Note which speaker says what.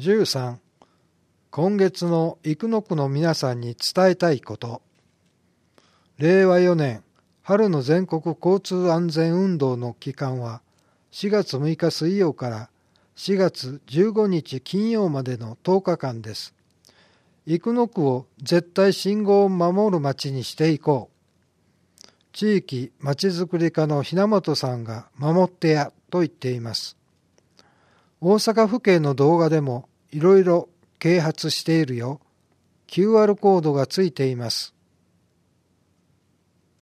Speaker 1: 13、今月の生野区の皆さんに伝えたいこと。令和4年春の全国交通安全運動の期間は4月6日水曜から4月15日金曜までの10日間です。生野区を絶対信号を守る町にしていこう。地域まちづくり課の雛本さんが守ってやと言っています。大阪府警の動画でもいろいろ啓発しているよ。QR コードがついています。